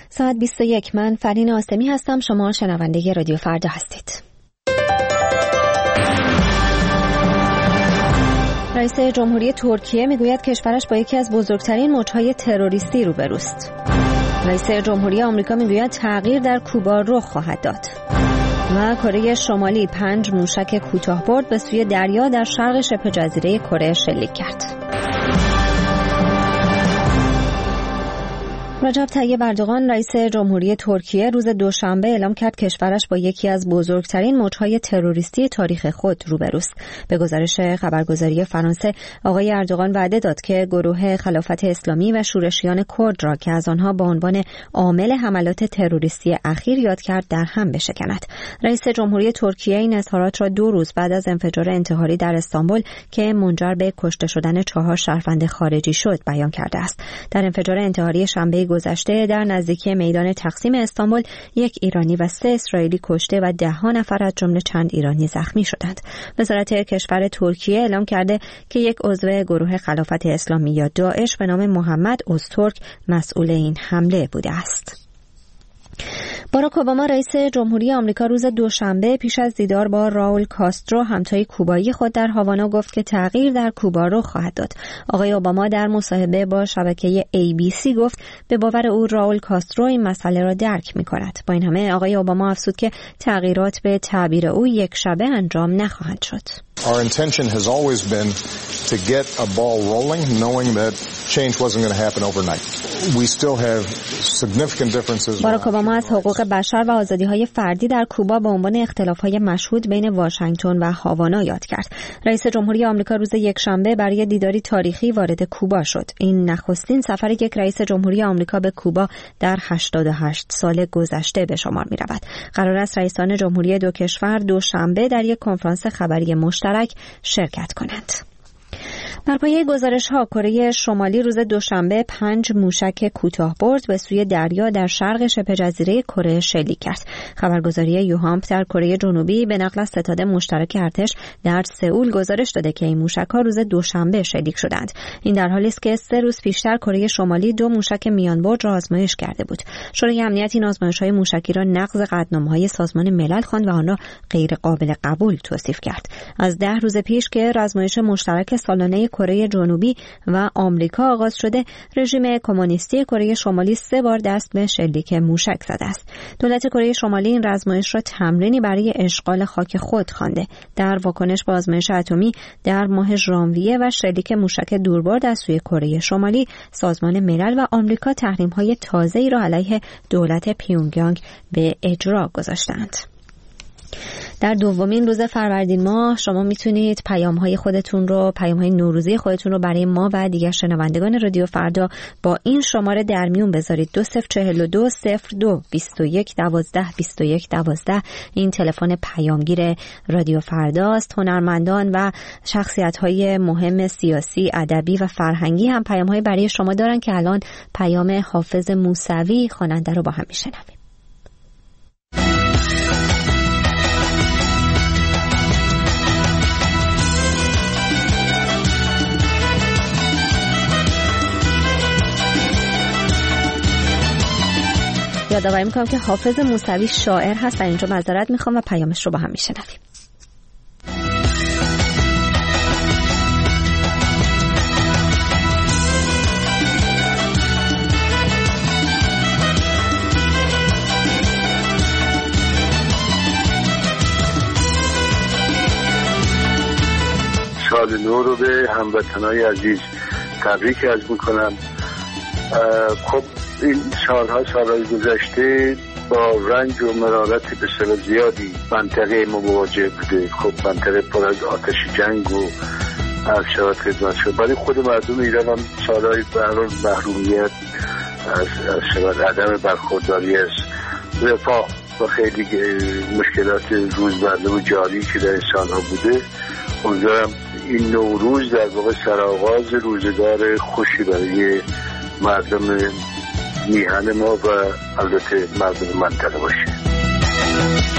ساعت 21. من فرین آسمی هستم. شما شنونده رادیو فردا هستید. رئیس جمهوری ترکیه میگوید کشورش با یکی از بزرگترین موج‌های تروریستی روبروست. رئیس جمهوری آمریکا میگوید تغییر در کوبا رخ خواهد داد. و کره شمالی 5 موشک کوتاه‌برد به سوی دریا در شرق شبه جزیره کره شلیک کرد. رجب طیب اردوغان رئیس جمهوری ترکیه روز دوشنبه اعلام کرد کشورش با یکی از بزرگترین موج‌های تروریستی تاریخ خود روبروست. به گزارش خبرگزاری فرانسه، آقای اردوغان وعده داد که گروه خلافت اسلامی و شورشیان کرد را که از آنها با عنوان عامل حملات تروریستی اخیر یاد کرد در هم بشکند. رئیس جمهوری ترکیه این اظهارات را 2 روز بعد از انفجار انتحاری در استانبول که منجر به کشته شدن 4 شهروند خارجی شد بیان کرده است. در انفجار انتحاری شنبه گذشته در نزدیکی میدان تقسیم استانبول 1 ایرانی و 3 اسرائیلی کشته و 10 نفر از جمله چند ایرانی زخمی شدند. وزارت کشور ترکیه اعلام کرده که یک عضو گروه خلافت اسلامی یا داعش به نام محمد اوزترک مسئول این حمله بوده است. باراک اوباما رئیس جمهوری آمریکا روز دوشنبه پیش از دیدار با راول کاسترو همتای کوبایی خود در هاوانا گفت که تغییر در کوبا رخ خواهد داد. آقای اوباما در مصاحبه با شبکه ABC گفت به باور او راول کاسترو این مسئله را درک می‌کند. با این همه آقای اوباما افزود که تغییرات به تعبیر او یک شبه انجام نخواهد شد. Our intention has always been to get a ball rolling, knowing that change wasn't going to happen overnight. We still have significant differences. باراک اوباما از حقوق بشر و آزادی‌های فردی در کوبا به عنوان اختلاف‌های مشهود بین واشنگتن و هاوانا یاد کرد. رئیس جمهوری آمریکا روز یکشنبه برای دیداری تاریخی وارد کوبا شد. این نخستین سفر یک رئیس جمهوری آمریکا به کوبا در 88 سال گذشته به شمار می‌رود. قرار است رئیسان جمهوری دو کشور دوشنبه در یک کنفرانس خبری مشترک شرکت کنند. بر پایه گزارش‌ها کره شمالی روز دوشنبه 5 موشک کوتاه‌برد به سوی دریا در شرق شبه جزیره کره شلیک کرد. خبرگزاری یوهامپ در کره جنوبی به نقل از ستاد مشترک ارتش در سئول گزارش داده که این موشک‌ها روز دوشنبه شلیک شدند. این در حالی است که 3 روز پیشتر کره شمالی 2 موشک میانبرد را آزمایش کرده بود. شورای امنیت این آزمایش‌های موشکی را نقض قطعنامه‌های سازمان ملل خواند و آن را غیر قابل قبول توصیف کرد. از 10 روز پیش که آزمایش مشترک سالانه کره جنوبی و آمریکا آغاز شده، رژیم کمونیستی کره شمالی 3 بار دست به شلیک موشک زده است. دولت کره شمالی این آزمایش را تمرینی برای اشغال خاک خود خوانده. در واکنش به آزمایش اتمی در ماه ژانویه و شلیک موشک دوربرد از سوی کره شمالی، سازمان ملل و آمریکا تحریم‌های تازه‌ای را علیه دولت پیونگیانگ به اجرا گذاشتند. در دومین روز فروردین ماه شما میتونید پیام‌های نوروزی خودتون رو برای ما و دیگر شنوندگان رادیو فردا با این شماره در میون بذارید. 2042 02 21 12 21 12. این تلفن پیامگیر رادیو فرداست. هنرمندان و شخصیت‌های مهم سیاسی، ادبی و فرهنگی هم پیام‌های برای شما دارن که الان پیام حافظ موسوی خواننده رو با هم میشنویم. یادآوری می‌کنم که حافظ موسوی شاعر هست و اینجا معذرت می‌خوام و پیامش رو با هم میشنویم. سال نو رو به هموطنای عزیز تبریک عرض می‌کنم. خب این سالهای گذشته با رنج و مرارت بسیار زیادی منطقه ما مواجه بوده. خب منطقه پر از آتش جنگ و شرایط خدمت شد، ولی خود مردم ایران هم سالهای محرومیت از عدم برخورداری از رفاه و خیلی مشکلات روزمره و جاری که در سالها بوده. امیدوارم این نوروز در واقع سرآغاز روزگار خوشی برای مردم میهن ما و البته مردم منطقه باشه.